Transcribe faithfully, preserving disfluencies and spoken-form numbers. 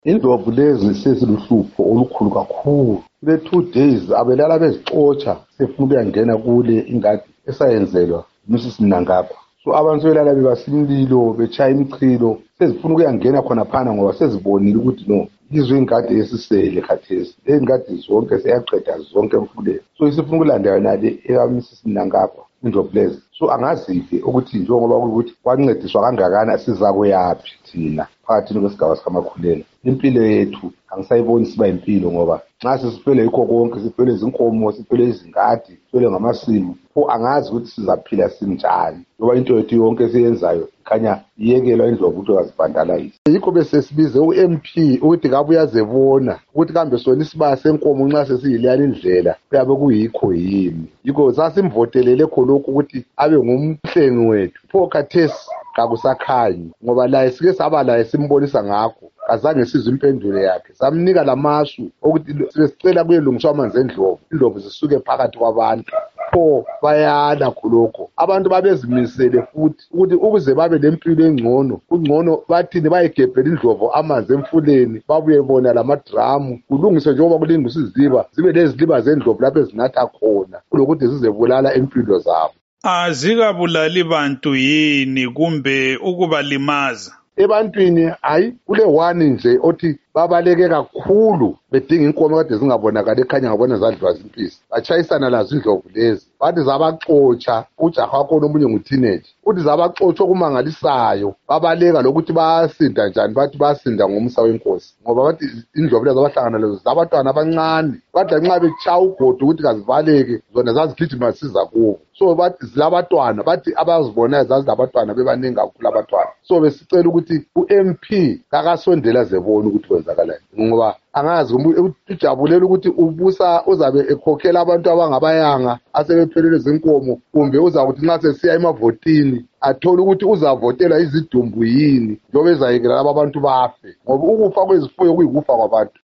Indlovu lezi seziluhlupho olukhulu kakhulu. Kule two days abelala bezixotsha sefuna ukuyangena kule ingadi esayenzelwa Missus Mnangagwa. So abantu sebelala bebasimlilo betshaya imichilo sezifuna ukuyangena khona phana ngoba sezibonile ukuthi no izwe ingadi esisele khathesi ingadi zonke seyaqeda zonke emfuleni. So isifuna ukulanda yona le eka Missus Mnangagwa indlovu lezi. So angazive ukuthi njengoba ukuthi kwancediswa kangakana siza kuyaphi thina phakathi kwesigaba sikaMakhuleni. Impilo yethu angisayiboni siba impilo ngoba nxa sisifele yikho konke sifele izinkomo sifele izingadi sifele ngamasimu pho angazi ukuthi sizaphila sinjani ngoba into yethu yonke esiyenzayo khanya iyekelwa indlovu ukuthi azibhandalayise. Yikho bese sibize u-M P ukuthi kabe uyazebona ukuthi kambe sona isibaya senkomo nxa sesiyileyani indlela kuyabe kuyikho yini. Yikho sasimvotelele khonokho ukuthi abe ngumhlengi wethu pho khathesi kakusakhanyi ngoba laye sike saba laye simbonisa ngakho azange sizwe impendulo yakhe. Samnika lamasu ukuthi sicela kuyelungiswa amanzi endlovu indlovu zisuke phakathi kwabantu pho bayala khulokho. Abantu babezimisele futhi ukuthi ukuze babe lempilo engcono ungcono bathini bayigebhela indlovu amanzi emfuleni babuye bona lamadramu kulungiswe njengoba kulungiswa iziba zibe leziliba zendlovu lapho ezinatha khona kulokuthi zizebulala impilo zabo. Azikabulali bantu yini kumbe ukubalimaza? Ebantwini hayi kule one nje othi babaleke kakhulu bedinga inkomo kade zingabonakala ekhanya ngabona zadliwa zimpisi batshayisana lazo indlovu lezi bathi zabaxotsha ujaha wakho nomunye nguteenage uthi zabaxotsha okumangalisayo babaleka lokuthi bayasinda njani bathi bayasinda ngomsa wenkosi ngoba bathi indlovu lezi abahlangana lezo zabantwana abancane bathi nxa betshaya ugodo ukuthi kazivaleke zona zazigijima zisiza kubo. So bathi zilabantwana bathi abazibonayo zazilabantwana bebaningi kakhulu abantwana. So besicela ukuthi u-M P kakasondela zebona ukuthi kwenzakalani ngoba angazi ujabulela ukuthi ubusa uzabe ekhokhela abantu abangabayanga asebephelele zinkomo kumbe uzakuthi nxa sesiya emavotini athola ukuthi uzavotela izidumbu yini njobe ezayekela laba abantu bafe ngoba ukufa kwezifuyo kuyikufa kwabantu.